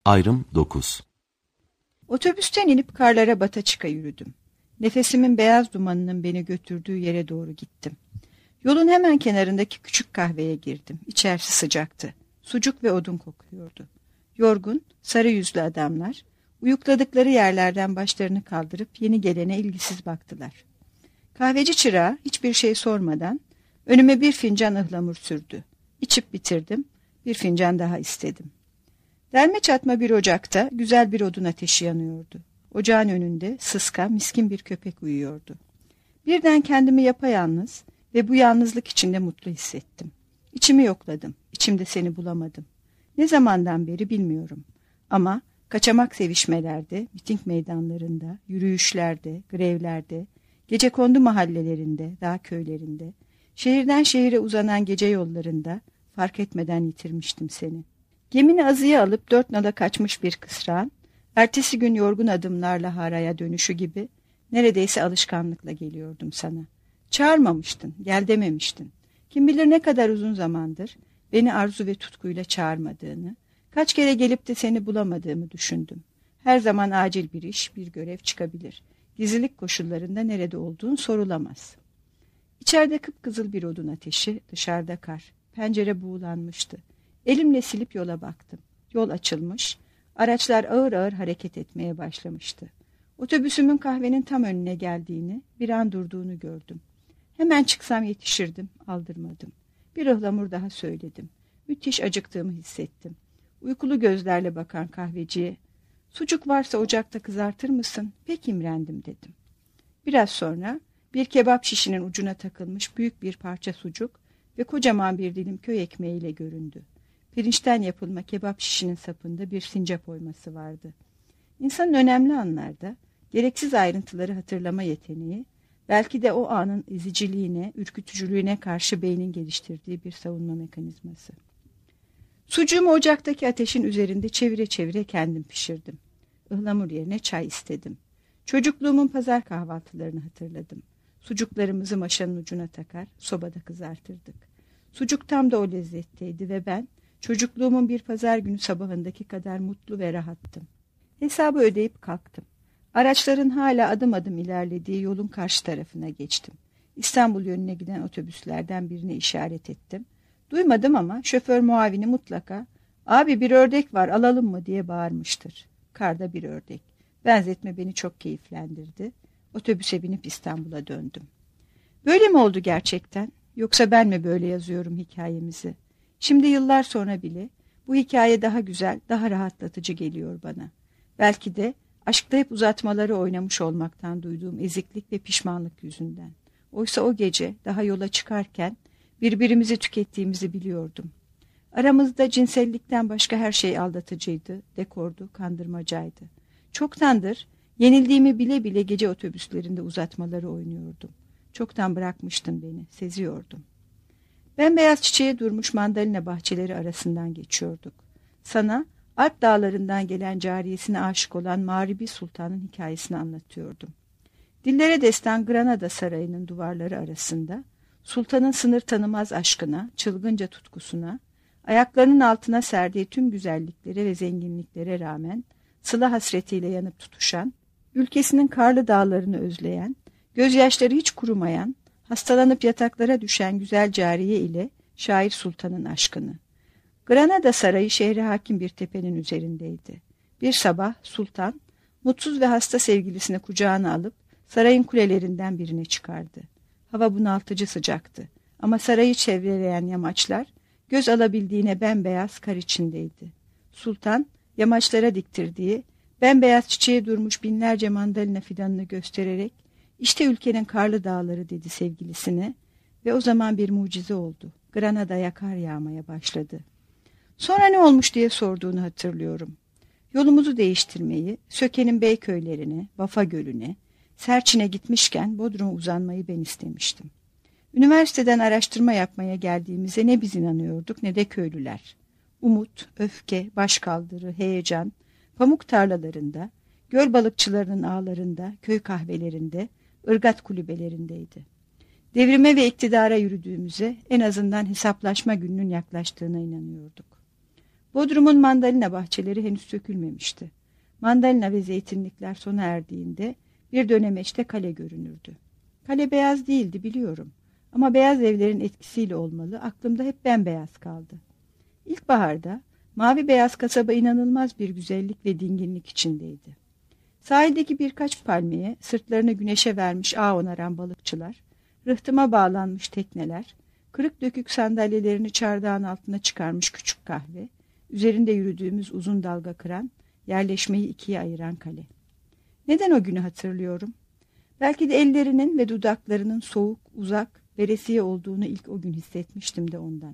Ayrım 9. Otobüsten inip karlara bata çıka yürüdüm. Nefesimin beyaz dumanının beni götürdüğü yere doğru gittim. Yolun hemen kenarındaki küçük kahveye girdim. İçerisi sıcaktı. Sucuk ve odun kokuyordu. Yorgun, sarı yüzlü adamlar, uyukladıkları yerlerden başlarını kaldırıp yeni gelene ilgisiz baktılar. Kahveci çırağı hiçbir şey sormadan önüme bir fincan ıhlamur sürdü. İçip bitirdim, bir fincan daha istedim. Derme çatma bir ocakta güzel bir odun ateşi yanıyordu. Ocağın önünde sıska, miskin bir köpek uyuyordu. Birden kendimi yapayalnız ve bu yalnızlık içinde mutlu hissettim. İçimi yokladım, içimde seni bulamadım. Ne zamandan beri bilmiyorum. Ama kaçamak sevişmelerde, miting meydanlarında, yürüyüşlerde, grevlerde, gecekondu mahallelerinde, dağ köylerinde, şehirden şehire uzanan gece yollarında fark etmeden yitirmiştim seni. Gemini azıya alıp 4 nala kaçmış bir kısrağın, ertesi gün yorgun adımlarla haraya dönüşü gibi neredeyse alışkanlıkla geliyordum sana. Çağırmamıştın, gel dememiştin. Kim bilir ne kadar uzun zamandır beni arzu ve tutkuyla çağırmadığını, kaç kere gelip de seni bulamadığımı düşündüm. Her zaman acil bir iş, bir görev çıkabilir. Gizlilik koşullarında nerede olduğun sorulamaz. İçeride kıpkızıl bir odun ateşi, dışarıda kar. Pencere buğulanmıştı. Elimle silip yola baktım. Yol açılmış, araçlar ağır ağır hareket etmeye başlamıştı. Otobüsümün kahvenin tam önüne geldiğini, bir an durduğunu gördüm. Hemen çıksam yetişirdim, aldırmadım. Bir ıhlamur daha söyledim. Müthiş acıktığımı hissettim. Uykulu gözlerle bakan kahveciye, "Sucuk varsa ocakta kızartır mısın?" "Pek imrendim," dedim. Biraz sonra bir kebap şişinin ucuna takılmış büyük bir parça sucuk ve kocaman bir dilim köy ekmeğiyle göründü. Pirinçten yapılma kebap şişinin sapında bir sincap oyması vardı. İnsanın önemli anlarda gereksiz ayrıntıları hatırlama yeteneği, belki de o anın eziciliğine, ürkütücülüğüne karşı beynin geliştirdiği bir savunma mekanizması. Sucuğumu ocaktaki ateşin üzerinde çevire çevire kendim pişirdim. Ihlamur yerine çay istedim. Çocukluğumun pazar kahvaltılarını hatırladım. Sucuklarımızı maşanın ucuna takar, sobada kızartırdık. Sucuk tam da o lezzetteydi ve ben çocukluğumun bir pazar günü sabahındaki kadar mutlu ve rahattım. Hesabı ödeyip kalktım. Araçların hala adım adım ilerlediği yolun karşı tarafına geçtim. İstanbul yönüne giden otobüslerden birine işaret ettim. Duymadım ama şoför muavini mutlaka "Abi bir ördek var, alalım mı?" diye bağırmıştır. Karda bir ördek. Benzetme beni çok keyiflendirdi. Otobüse binip İstanbul'a döndüm. Böyle mi oldu gerçekten? Yoksa ben mi böyle yazıyorum hikayemizi? Şimdi yıllar sonra bile bu hikaye daha güzel, daha rahatlatıcı geliyor bana. Belki de aşkta hep uzatmaları oynamış olmaktan duyduğum eziklik ve pişmanlık yüzünden. Oysa o gece daha yola çıkarken birbirimizi tükettiğimizi biliyordum. Aramızda cinsellikten başka her şey aldatıcıydı, dekordu, kandırmacaydı. Çoktandır yenildiğimi bile bile gece otobüslerinde uzatmaları oynuyordum. Çoktan bırakmıştın beni, seziyordum. Bembeyaz çiçeğe durmuş mandalina bahçeleri arasından geçiyorduk. Sana Alp dağlarından gelen cariyesine aşık olan Mağribi Sultan'ın hikayesini anlatıyordum. Dillere destan Granada Sarayı'nın duvarları arasında, sultanın sınır tanımaz aşkına, çılgınca tutkusuna, ayaklarının altına serdiği tüm güzelliklere ve zenginliklere rağmen sıla hasretiyle yanıp tutuşan, ülkesinin karlı dağlarını özleyen, gözyaşları hiç kurumayan, hastalanıp yataklara düşen güzel cariye ile şair sultanın aşkını. Granada Sarayı şehre hakim bir tepenin üzerindeydi. Bir sabah sultan, mutsuz ve hasta sevgilisini kucağına alıp sarayın kulelerinden birine çıkardı. Hava bunaltıcı sıcaktı ama sarayı çevreleyen yamaçlar göz alabildiğine bembeyaz kar içindeydi. Sultan, yamaçlara diktirdiği bembeyaz çiçeğe durmuş binlerce mandalina fidanını göstererek "İşte ülkenin karlı dağları," dedi sevgilisine ve o zaman bir mucize oldu. Granada'ya kar yağmaya başladı. Sonra ne olmuş diye sorduğunu hatırlıyorum. Yolumuzu değiştirmeyi, Söke'nin Beyköylerine, Vafa Gölü'ne, Serçin'e gitmişken Bodrum'a uzanmayı ben istemiştim. Üniversiteden araştırma yapmaya geldiğimize ne biz inanıyorduk ne de köylüler. Umut, öfke, başkaldırı, heyecan, pamuk tarlalarında, göl balıkçılarının ağlarında, köy kahvelerinde, ırgat kulübelerindeydi. Devrime ve iktidara yürüdüğümüze, en azından hesaplaşma gününün yaklaştığına inanıyorduk. Bodrum'un mandalina bahçeleri henüz sökülmemişti. Mandalina ve zeytinlikler sona erdiğinde bir dönemeçte kale görünürdü. Kale beyaz değildi biliyorum. Ama beyaz evlerin etkisiyle olmalı, aklımda hep bembeyaz kaldı. İlkbaharda mavi beyaz kasaba inanılmaz bir güzellik ve dinginlik içindeydi. Sahildeki birkaç palmiye, sırtlarını güneşe vermiş ağ onaran balıkçılar, rıhtıma bağlanmış tekneler, kırık dökük sandalyelerini çardağın altına çıkarmış küçük kahve, üzerinde yürüdüğümüz uzun dalga kıran, yerleşmeyi ikiye ayıran kale. Neden o günü hatırlıyorum? Belki de ellerinin ve dudaklarının soğuk, uzak, veresiye olduğunu ilk o gün hissetmiştim de ondan.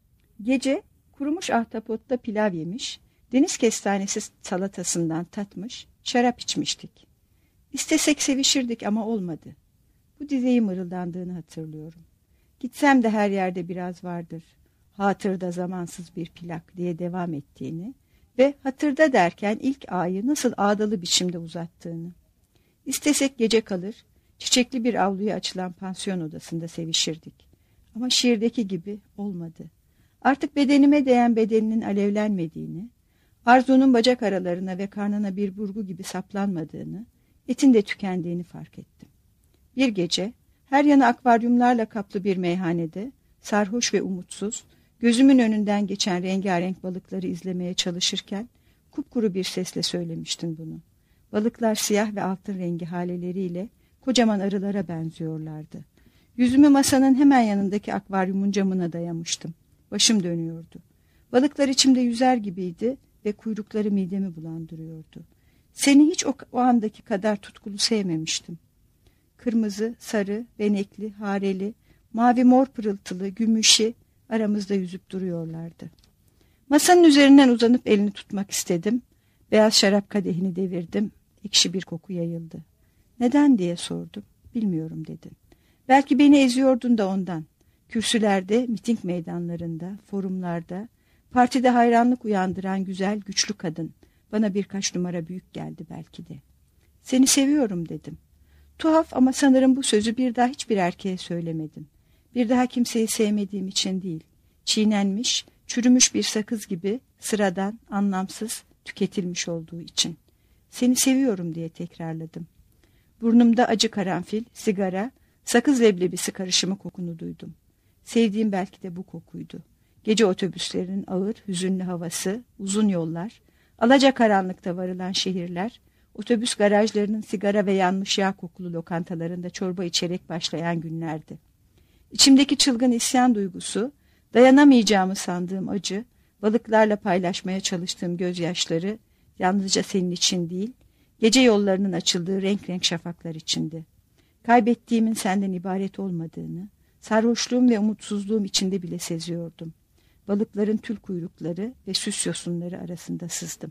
Gece kurumuş ahtapotta pilav yemiş, deniz kestanesi salatasından tatmış, şarap içmiştik. İstesek sevişirdik ama olmadı. Bu dizeyi mırıldandığını hatırlıyorum. Gitsem de her yerde biraz vardır. Hatırda zamansız bir plak diye devam ettiğini ve hatırda derken ilk ağayı nasıl ağdalı biçimde uzattığını. İstesek gece kalır, çiçekli bir avluya açılan pansiyon odasında sevişirdik. Ama şiirdeki gibi olmadı. Artık bedenime değen bedeninin alevlenmediğini, arzunun bacak aralarına ve karnına bir burgu gibi saplanmadığını, etin de tükendiğini fark ettim. Bir gece, her yanı akvaryumlarla kaplı bir meyhanede, sarhoş ve umutsuz, gözümün önünden geçen rengarenk balıkları izlemeye çalışırken, kupkuru bir sesle söylemiştin bunu. Balıklar siyah ve altın rengi haleleriyle kocaman arılara benziyorlardı. Yüzümü masanın hemen yanındaki akvaryumun camına dayamıştım. Başım dönüyordu. Balıklar içimde yüzer gibiydi ve kuyrukları midemi bulandırıyordu. Seni hiç o andaki kadar tutkulu sevmemiştim. Kırmızı, sarı, benekli, hareli, mavi mor pırıltılı, gümüşi aramızda yüzüp duruyorlardı. Masanın üzerinden uzanıp elini tutmak istedim. Beyaz şarap kadehini devirdim. Ekşi bir koku yayıldı. Neden diye sordum. Bilmiyorum dedin. Belki beni eziyordun da ondan. Kürsülerde, miting meydanlarında, forumlarda, partide hayranlık uyandıran güzel, güçlü kadın. Bana birkaç numara büyük geldi belki de. Seni seviyorum dedim. Tuhaf ama sanırım bu sözü bir daha hiçbir erkeğe söylemedim. Bir daha kimseyi sevmediğim için değil. Çiğnenmiş, çürümüş bir sakız gibi sıradan, anlamsız, tüketilmiş olduğu için. Seni seviyorum diye tekrarladım. Burnumda acı karanfil, sigara, sakız leblebisi karışımı kokunu duydum. Sevdiğim belki de bu kokuydu. Gece otobüslerinin ağır, hüzünlü havası, uzun yollar, alacakaranlıkta varılan şehirler, otobüs garajlarının sigara ve yanmış yağ kokulu lokantalarında çorba içerek başlayan günlerdi. İçimdeki çılgın isyan duygusu, dayanamayacağımı sandığım acı, balıklarla paylaşmaya çalıştığım gözyaşları, yalnızca senin için değil, gece yollarının açıldığı renk renk şafaklar içindi. Kaybettiğimin senden ibaret olmadığını, sarhoşluğum ve umutsuzluğum içinde bile seziyordum. Balıkların tül kuyrukları ve süs yosunları arasında sızdım.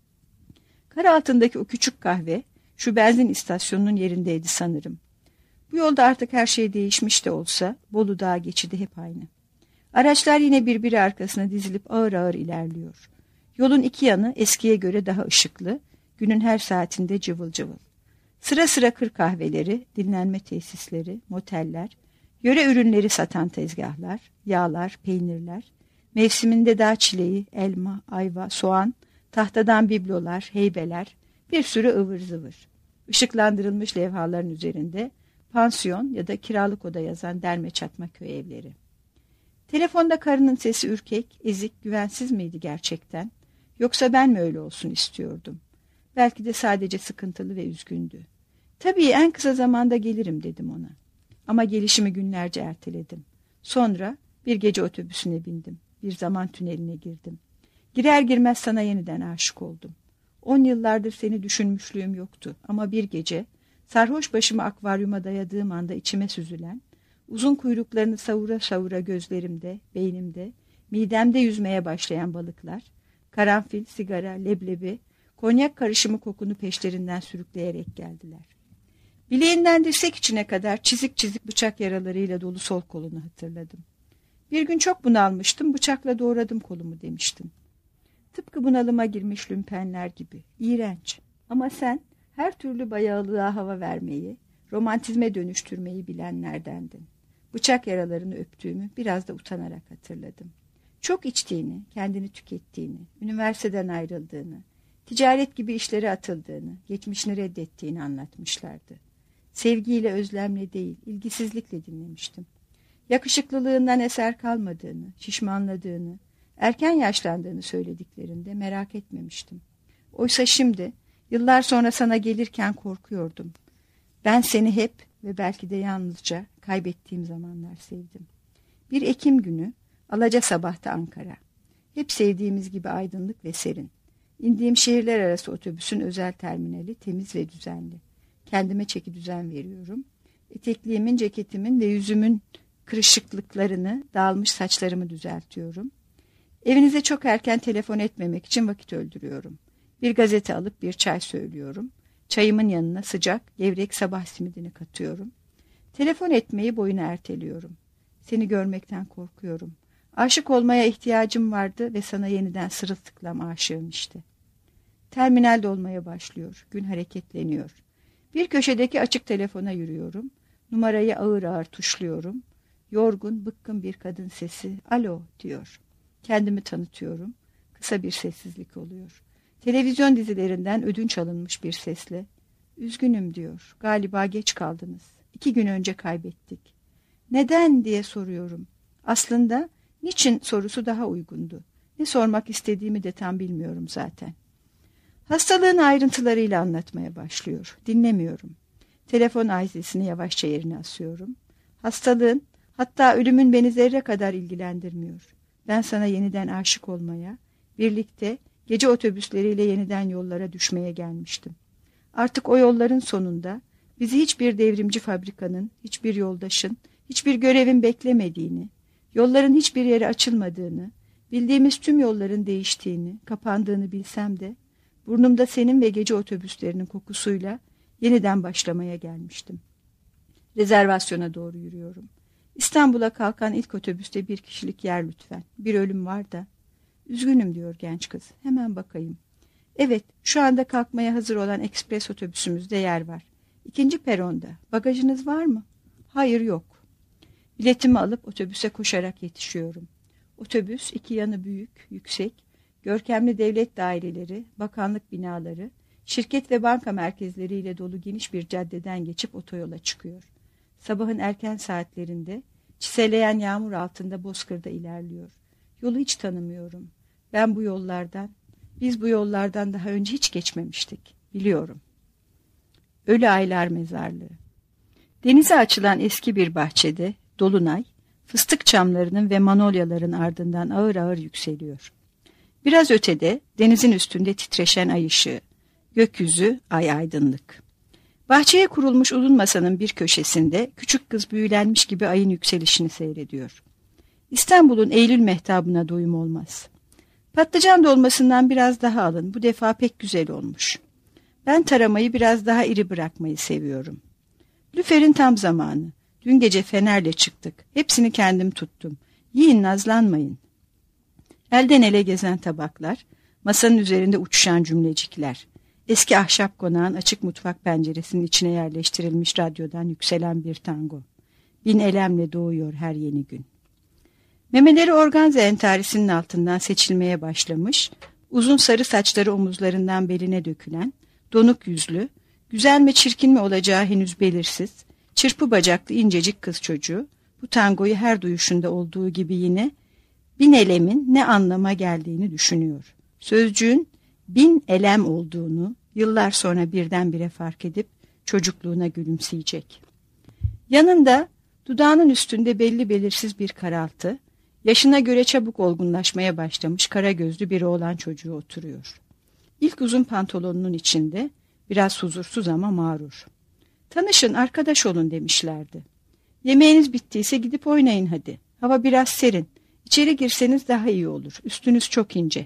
Kar altındaki o küçük kahve, şu benzin istasyonunun yerindeydi sanırım. Bu yolda artık her şey değişmiş de olsa, Bolu Dağı geçidi hep aynı. Araçlar yine birbiri arkasına dizilip ağır ağır ilerliyor. Yolun iki yanı eskiye göre daha ışıklı, günün her saatinde cıvıl cıvıl. Sıra sıra kır kahveleri, dinlenme tesisleri, moteller, yöre ürünleri satan tezgahlar, yağlar, peynirler, mevsiminde dağ çileği, elma, ayva, soğan, tahtadan biblolar, heybeler, bir sürü ıvır zıvır. Işıklandırılmış levhaların üzerinde pansiyon ya da kiralık oda yazan derme çatma köy evleri. Telefonda karının sesi ürkek, ezik, güvensiz miydi gerçekten? Yoksa ben mi öyle olsun istiyordum? Belki de sadece sıkıntılı ve üzgündü. Tabii en kısa zamanda gelirim dedim ona. Ama gelişimi günlerce erteledim. Sonra bir gece otobüsüne bindim. Bir zaman tüneline girdim. Girer girmez sana yeniden aşık oldum. 10 yıllardır seni düşünmüşlüğüm yoktu. Ama bir gece sarhoş başımı akvaryuma dayadığım anda içime süzülen, uzun kuyruklarını savura savura gözlerimde, beynimde, midemde yüzmeye başlayan balıklar, karanfil, sigara, leblebi, konyak karışımı kokunu peşlerinden sürükleyerek geldiler. Bileğinden dirsek içine kadar çizik çizik bıçak yaralarıyla dolu sol kolunu hatırladım. Bir gün çok bunalmıştım, bıçakla doğradım kolumu demiştin. Tıpkı bunalıma girmiş lümpenler gibi. İğrenç. Ama sen her türlü bayağılığa hava vermeyi, romantizme dönüştürmeyi bilenlerdendin. Bıçak yaralarını öptüğümü biraz da utanarak hatırladım. Çok içtiğini, kendini tükettiğini, üniversiteden ayrıldığını, ticaret gibi işlere atıldığını, geçmişini reddettiğini anlatmışlardı. Sevgiyle, özlemle değil, ilgisizlikle dinlemiştim. Yakışıklılığından eser kalmadığını, şişmanladığını, erken yaşlandığını söylediklerinde merak etmemiştim. Oysa şimdi, yıllar sonra sana gelirken korkuyordum. Ben seni hep ve belki de yalnızca kaybettiğim zamanlar sevdim. Bir Ekim günü, Alacasabah'ta Ankara. Hep sevdiğimiz gibi aydınlık ve serin. İndiğim şehirler arası otobüsün özel terminali temiz ve düzenli. Kendime çeki düzen veriyorum. Etekliğimin, ceketimin ve yüzümün kırışıklıklarını, dağılmış saçlarımı düzeltiyorum. Evinize çok erken telefon etmemek için vakit öldürüyorum. Bir gazete alıp bir çay söylüyorum. Çayımın yanına sıcak, gevrek sabah simidini katıyorum. Telefon etmeyi boyuna erteliyorum. Seni görmekten korkuyorum. Aşık olmaya ihtiyacım vardı ve sana yeniden sırılsıklam aşığım işte. Terminal dolmaya başlıyor. Gün hareketleniyor. Bir köşedeki açık telefona yürüyorum. Numarayı ağır ağır tuşluyorum. Yorgun, bıkkın bir kadın sesi "Alo" diyor. Kendimi tanıtıyorum. Kısa bir sessizlik oluyor. Televizyon dizilerinden ödünç alınmış bir sesle "Üzgünüm" diyor. "Galiba geç kaldınız. 2 gün önce kaybettik." "Neden?" diye soruyorum. Aslında niçin sorusu daha uygundu. Ne sormak istediğimi de tam bilmiyorum zaten. Hastalığın ayrıntılarıyla anlatmaya başlıyor. Dinlemiyorum. Telefon aizesini yavaşça yerine asıyorum. Hastalığın, hatta ölümün beni zerre kadar ilgilendirmiyor. Ben sana yeniden aşık olmaya, birlikte gece otobüsleriyle yeniden yollara düşmeye gelmiştim. Artık o yolların sonunda bizi hiçbir devrimci fabrikanın, hiçbir yoldaşın, hiçbir görevin beklemediğini, yolların hiçbir yere açılmadığını, bildiğimiz tüm yolların değiştiğini, kapandığını bilsem de, burnumda senin ve gece otobüslerinin kokusuyla yeniden başlamaya gelmiştim. Rezervasyona doğru yürüyorum. İstanbul'a kalkan ilk otobüste 1 kişilik yer lütfen. Bir ölüm var da. "Üzgünüm" diyor genç kız. "Hemen bakayım." "Evet, şu anda kalkmaya hazır olan ekspres otobüsümüzde yer var. 2. peronda. Bagajınız var mı?" "Hayır, yok." Biletimi alıp otobüse koşarak yetişiyorum. Otobüs 2 yanı büyük, yüksek, görkemli devlet daireleri, bakanlık binaları, şirket ve banka merkezleriyle dolu geniş bir caddeden geçip otoyola çıkıyor. Sabahın erken saatlerinde çiseleyen yağmur altında bozkırda ilerliyor. Yolu hiç tanımıyorum. Biz bu yollardan daha önce hiç geçmemiştik. Biliyorum. Ölü Aylar Mezarlığı. Denize açılan eski bir bahçede dolunay, fıstık çamlarının ve manolyaların ardından ağır ağır yükseliyor. Biraz ötede denizin üstünde titreşen ay ışığı, gökyüzü ay aydınlık. Bahçeye kurulmuş uzun masanın bir köşesinde küçük kız büyülenmiş gibi ayın yükselişini seyrediyor. İstanbul'un Eylül mehtabına doyum olmaz. Patlıcan dolmasından biraz daha alın, bu defa pek güzel olmuş. Ben taramayı biraz daha iri bırakmayı seviyorum. Lüferin tam zamanı. Dün gece fenerle çıktık. Hepsini kendim tuttum. Yiyin, nazlanmayın. Elden ele gezen tabaklar, masanın üzerinde uçuşan cümlecikler, eski ahşap konağın açık mutfak penceresinin içine yerleştirilmiş radyodan yükselen bir tango. Bin elemle doğuyor her yeni gün. Memeleri organza entarisinin altından seçilmeye başlamış, uzun sarı saçları omuzlarından beline dökülen, donuk yüzlü, güzel mi çirkin mi olacağı henüz belirsiz, çırpı bacaklı incecik kız çocuğu, bu tangoyu her duyuşunda olduğu gibi yine bin elemin ne anlama geldiğini düşünüyor. Sözcüğün bin elem olduğunu yıllar sonra birdenbire fark edip çocukluğuna gülümseyecek. Yanında dudağının üstünde belli belirsiz bir karaltı, yaşına göre çabuk olgunlaşmaya başlamış kara gözlü bir oğlan çocuğu oturuyor. İlk uzun pantolonunun içinde biraz huzursuz ama mağrur. "Tanışın, arkadaş olun" demişlerdi. "Yemeğiniz bittiyse gidip oynayın hadi. Hava biraz serin. İçeri girseniz daha iyi olur. Üstünüz çok ince."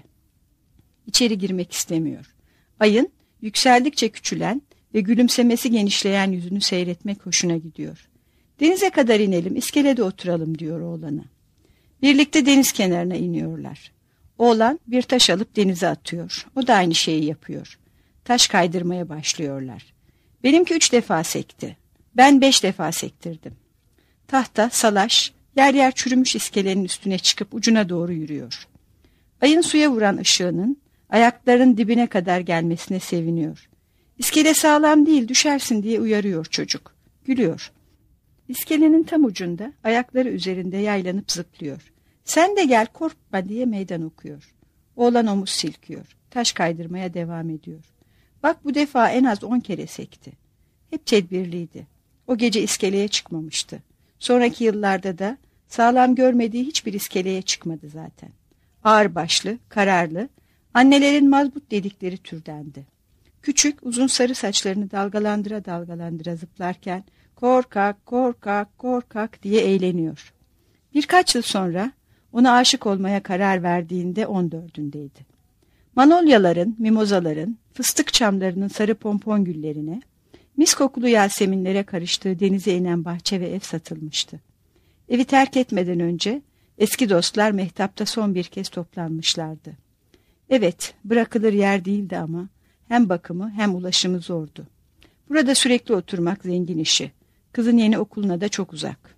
İçeri girmek istemiyor. Ayın yükseldikçe küçülen ve gülümsemesi genişleyen yüzünü seyretmek hoşuna gidiyor. "Denize kadar inelim, iskelede oturalım" diyor oğlana. Birlikte deniz kenarına iniyorlar. Oğlan bir taş alıp denize atıyor. O da aynı şeyi yapıyor. Taş kaydırmaya başlıyorlar. "Benimki 3 defa sekti. Ben 5 defa sektirdim." Tahta, salaş, Yer yer çürümüş iskelenin üstüne çıkıp ucuna doğru yürüyor. Ayın suya vuran ışığının ayaklarının dibine kadar gelmesine seviniyor. İskele sağlam değil, düşersin diye uyarıyor çocuk. Gülüyor. İskelenin tam ucunda, ayakları üzerinde yaylanıp zıplıyor. Sen de gel, korkma diye meydan okuyor. Oğlan omuz silkiyor. Taş kaydırmaya devam ediyor. Bak bu defa en az 10 kere sekti. Hep tedbirliydi. O gece iskeleye çıkmamıştı. Sonraki yıllarda da sağlam görmediği hiçbir iskeleye çıkmadı zaten. Ağırbaşlı, kararlı, annelerin mazbut dedikleri türdendi. Küçük, uzun sarı saçlarını dalgalandıra dalgalandıra zıplarken korkak, korkak, korkak diye eğleniyor. Birkaç yıl sonra ona aşık olmaya karar verdiğinde 14'ündeydi. Manolyaların, mimozaların, fıstık çamlarının sarı pompon güllerine, mis kokulu yaseminlere karıştığı denize inen bahçe ve ev satılmıştı. Evi terk etmeden önce eski dostlar mehtapta son bir kez toplanmışlardı. Evet, bırakılır yer değildi ama hem bakımı hem ulaşımı zordu. Burada sürekli oturmak zengin işi. Kızın yeni okuluna da çok uzak.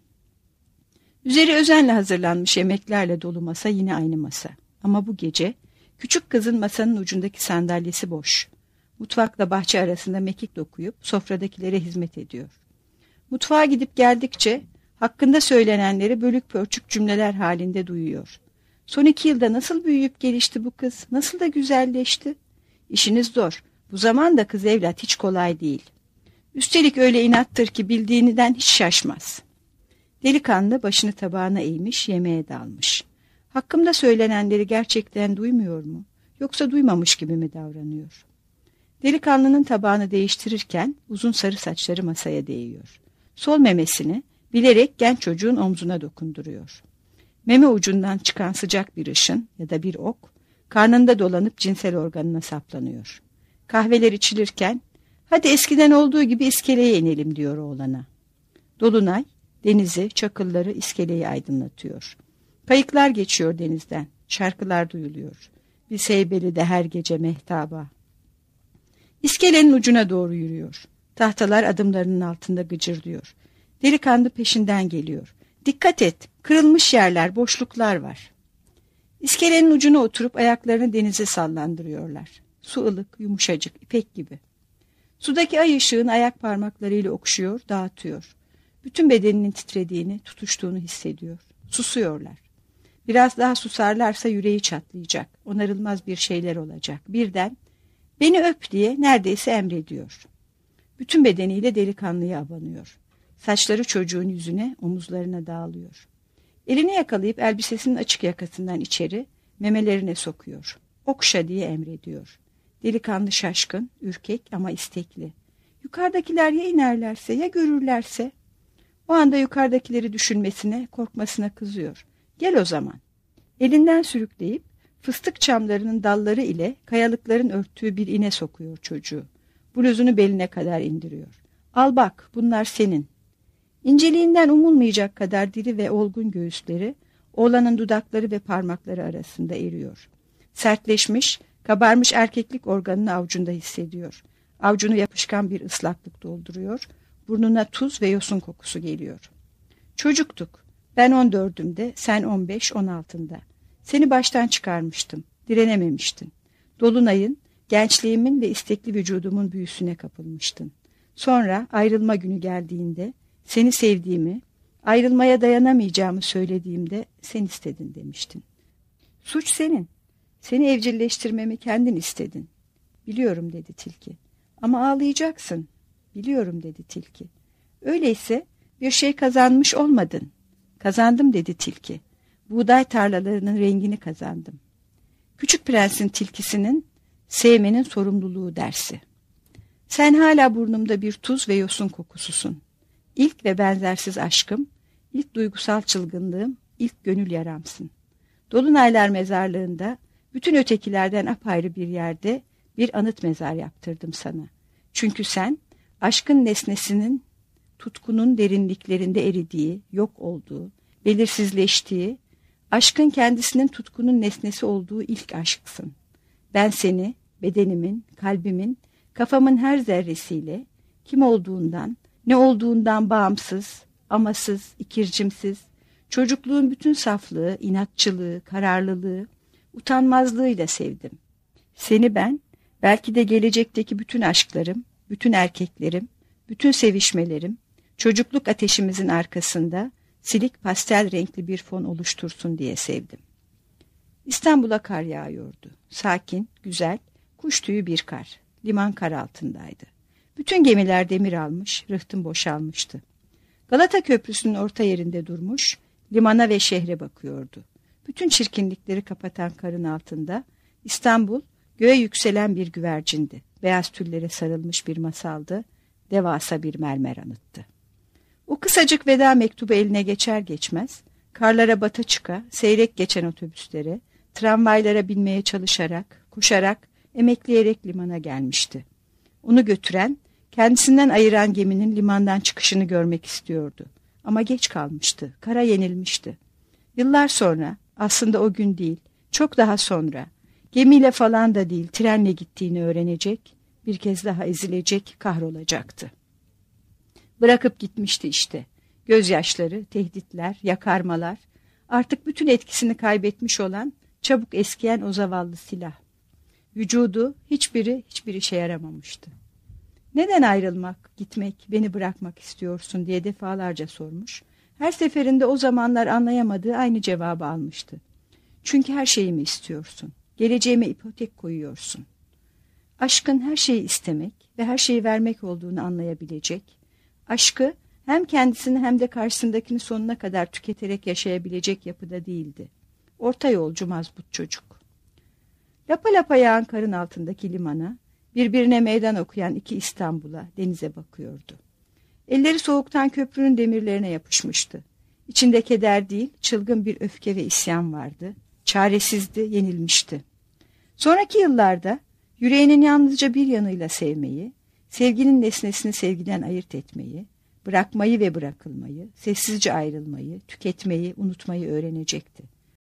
Üzeri özenle hazırlanmış yemeklerle dolu masa yine aynı masa. Ama bu gece küçük kızın masanın ucundaki sandalyesi boş. Mutfakla bahçe arasında mekik dokuyup sofradakilere hizmet ediyor. Mutfağa gidip geldikçe hakkında söylenenleri bölük pörçük cümleler halinde duyuyor. Son 2 yılda nasıl büyüyüp gelişti bu kız, nasıl da güzelleşti. İşiniz zor, bu zamanda kız evlat hiç kolay değil. Üstelik öyle inattır ki bildiğinden hiç şaşmaz. Delikanlı başını tabağına eğmiş, yemeğe dalmış. Hakkımda söylenenleri gerçekten duymuyor mu? Yoksa duymamış gibi mi davranıyor? Delikanlının tabağını değiştirirken uzun sarı saçları masaya değiyor. Sol memesini bilerek genç çocuğun omzuna dokunduruyor. Meme ucundan çıkan sıcak bir ışın ya da bir ok, karnında dolanıp cinsel organına saplanıyor. Kahveler içilirken, hadi eskiden olduğu gibi iskeleye inelim diyor oğlana. Dolunay, denizi, çakılları, iskeleyi aydınlatıyor. Kayıklar geçiyor denizden, şarkılar duyuluyor. Biz Heybeli'de her gece mehtaba. İskelenin ucuna doğru yürüyor. Tahtalar adımlarının altında gıcırdıyor. Delikanlı peşinden geliyor. Dikkat et, kırılmış yerler, boşluklar var. İskelenin ucuna oturup ayaklarını denize sallandırıyorlar. Su ılık, yumuşacık, ipek gibi. Sudaki ay ışığın ayak parmaklarıyla okşuyor, dağıtıyor. Bütün bedeninin titrediğini, tutuştuğunu hissediyor. Susuyorlar. Biraz daha susarlarsa yüreği çatlayacak. Onarılmaz bir şeyler olacak. Birden beni öp diye neredeyse emrediyor. Bütün bedeniyle delikanlıya abanıyor. Saçları çocuğun yüzüne, omuzlarına dağılıyor. Elini yakalayıp elbisesinin açık yakasından içeri memelerine sokuyor. Okşa diye emrediyor. Delikanlı şaşkın, ürkek ama istekli. Yukarıdakiler ya inerlerse, ya görürlerse? O anda yukarıdakileri düşünmesine, korkmasına kızıyor. Gel o zaman. Elinden sürükleyip fıstık çamlarının dalları ile kayalıkların örttüğü bir ine sokuyor çocuğu. Bluzunu beline kadar indiriyor. Al bak, bunlar senin. İnceliğinden umulmayacak kadar diri ve olgun göğüsleri, oğlanın dudakları ve parmakları arasında eriyor. Sertleşmiş, kabarmış erkeklik organını avucunda hissediyor. Avucunu yapışkan bir ıslaklık dolduruyor. Burnuna tuz ve yosun kokusu geliyor. Çocuktuk. Ben 14'ümde, sen 15-16'ında. Seni baştan çıkarmıştım. Direnememiştin. Dolunayın, gençliğimin ve istekli vücudumun büyüsüne kapılmıştın. Sonra ayrılma günü geldiğinde, seni sevdiğimi, ayrılmaya dayanamayacağımı söylediğimde sen istedin demiştin. Suç senin. Seni evcilleştirmemi kendin istedin. Biliyorum dedi tilki. Ama ağlayacaksın. Biliyorum dedi tilki. Öyleyse bir şey kazanmış olmadın. Kazandım dedi tilki. Buğday tarlalarının rengini kazandım. Küçük Prens'in tilkisinin sevmenin sorumluluğu dersi. Sen hala burnumda bir tuz ve yosun kokususun. İlk ve benzersiz aşkım, ilk duygusal çılgınlığım, ilk gönül yaramsın. Dolunaylar mezarlığında, bütün ötekilerden apayrı bir yerde bir anıt mezar yaptırdım sana. Çünkü sen, aşkın nesnesinin, tutkunun derinliklerinde eridiği, yok olduğu, belirsizleştiği, aşkın kendisinin tutkunun nesnesi olduğu ilk aşksın. Ben seni, bedenimin, kalbimin, kafamın her zerresiyle, kim olduğundan, ne olduğundan bağımsız, amasız, ikircimsiz, Çocukluğun bütün saflığı, inatçılığı, kararlılığı, utanmazlığıyla sevdim. Seni ben, belki de gelecekteki bütün aşklarım, bütün erkeklerim, bütün sevişmelerim, çocukluk ateşimizin arkasında silik pastel renkli bir fon oluştursun diye sevdim. İstanbul'a kar yağıyordu. Sakin, güzel, kuş tüyü bir kar. Liman kar altındaydı. Bütün gemiler demir almış, rıhtım boşalmıştı. Galata Köprüsü'nün orta yerinde durmuş, limana ve şehre bakıyordu. Bütün çirkinlikleri kapatan karın altında İstanbul göğe yükselen bir güvercindi. Beyaz tüllere sarılmış bir masaldı, devasa bir mermer anıttı. O kısacık veda mektubu eline geçer geçmez, karlara bata çıka, seyrek geçen otobüslere, tramvaylara binmeye çalışarak, koşarak, emekleyerek limana gelmişti. Onu götüren, kendisinden ayıran geminin limandan çıkışını görmek istiyordu. Ama geç kalmıştı, kara yenilmişti. Yıllar sonra, aslında o gün değil, çok daha sonra, gemiyle falan da değil, trenle gittiğini öğrenecek, bir kez daha ezilecek, kahrolacaktı. Bırakıp gitmişti işte. Gözyaşları, tehditler, yakarmalar, artık bütün etkisini kaybetmiş olan, çabuk eskiyen o zavallı silah. Vücudu hiçbir işe yaramamıştı. Neden ayrılmak, gitmek, beni bırakmak istiyorsun diye defalarca sormuş. Her seferinde o zamanlar anlayamadığı aynı cevabı almıştı. Çünkü her şeyimi istiyorsun. Geleceğime ipotek koyuyorsun. Aşkın her şeyi istemek ve her şeyi vermek olduğunu anlayabilecek, aşkı hem kendisini hem de karşısındakini sonuna kadar tüketerek yaşayabilecek yapıda değildi. Orta yolcu mazbut çocuk. Lapa lapa yağan karın altındaki limana, birbirine meydan okuyan iki İstanbul'a, denize bakıyordu. Elleri soğuktan köprünün demirlerine yapışmıştı. İçinde keder değil, çılgın bir öfke ve isyan vardı. Çaresizdi, yenilmişti. Sonraki yıllarda yüreğinin yalnızca bir yanıyla sevmeyi, sevginin nesnesini sevgiden ayırt etmeyi, bırakmayı ve bırakılmayı, sessizce ayrılmayı, tüketmeyi, unutmayı öğrenecekti.